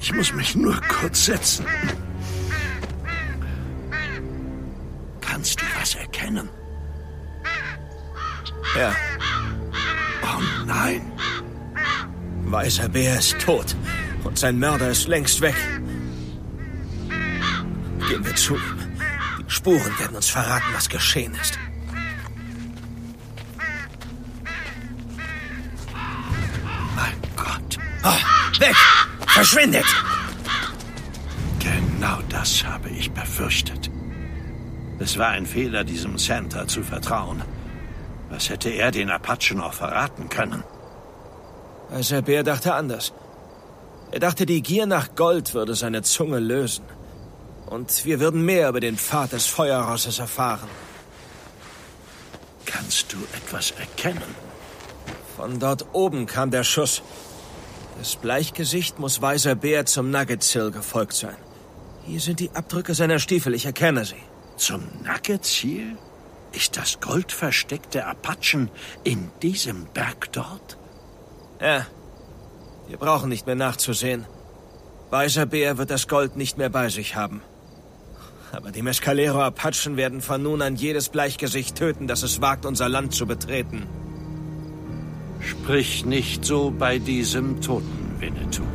Ich muss mich nur kurz setzen. Kannst du was erkennen? Ja. Oh nein. Weißer Bär ist tot und sein Mörder ist längst weg. Gehen wir zu ihm. Die Spuren werden uns verraten, was geschehen ist. Mein Gott. Oh, weg! Verschwindet! Genau das habe ich befürchtet. Es war ein Fehler, diesem Santa zu vertrauen. Was hätte er den Apachen auch verraten können? Weißer Bär dachte anders. Er dachte, die Gier nach Gold würde seine Zunge lösen. Und wir würden mehr über den Pfad des Feuerrosses erfahren. Kannst du etwas erkennen? Von dort oben kam der Schuss. Das Bleichgesicht muss Weißer Bär zum Nuggets Hill gefolgt sein. Hier sind die Abdrücke seiner Stiefel, ich erkenne sie. Zum Nuggets Hill? Ist das Goldversteck der Apachen in diesem Berg dort? Ja. Wir brauchen nicht mehr nachzusehen. Weißer Bär wird das Gold nicht mehr bei sich haben. Aber die Mescalero-Apachen werden von nun an jedes Bleichgesicht töten, das es wagt, unser Land zu betreten. Sprich nicht so bei diesem Toten, Winnetou.